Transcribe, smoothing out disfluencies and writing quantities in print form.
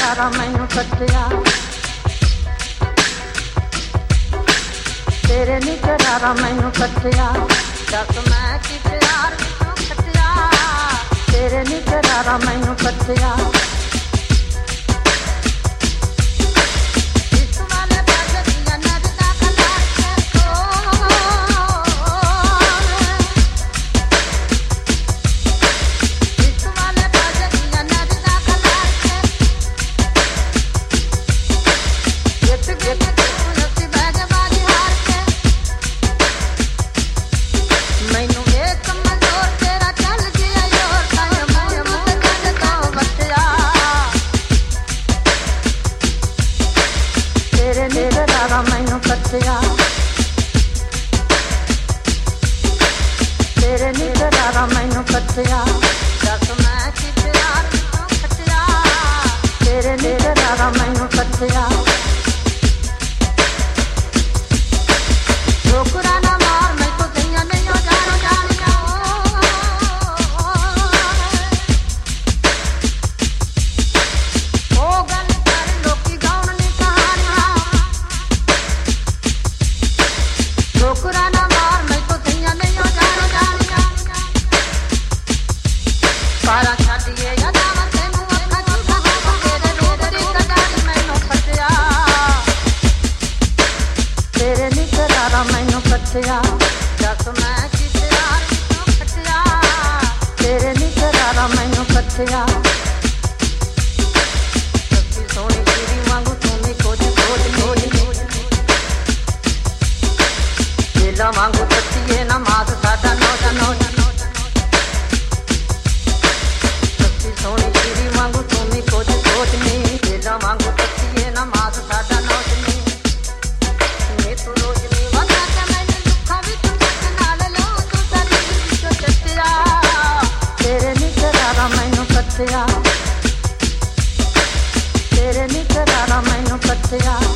करारा मैनू कटिया तेरे नी करारा मैनू कटिया दस मैं की प्यार विचों कटिया तेरे नी करारा मैनू कटिया मैनू कटिया तेरे नी करारा मैनू कटिया दस मैं की प्यार विचों कटिया तेरे नी करारा मैनू कटिया ठोकरा ना मार मैं तो सैया नहीं हो जानो जानिया ओ गल कर लोकी गाउन नी कहानियां ठोकरा ना मार मैं तो सैया नहीं हो जानो जानिया पारा छाड़िए या दावा तेनू अखा झूठा हो तेरे रूप दी कटारी मैनू फटिया तेरे नी करारा मैनू कटिया दस मैं की प्यार विचों कटिया तेरे नी करारा मैनू कटिया सच्ची सोनी तेरी वांगू सोनी खोज खोज खोज दिला वांगू कटिए ना मास साडा नौजा नौजा सच्ची सोनी तेरी वांगू सोनी खोज खोज नी दिला वांगू कटिए ना मास साडा नौज नी नी तू रोज नी वंदा के मैनू दुखा विच मत नाल लो तू साडी विचों कटिया तेरे नी करारा मैनू कटिया तेरे नी करारा मैनू कटिया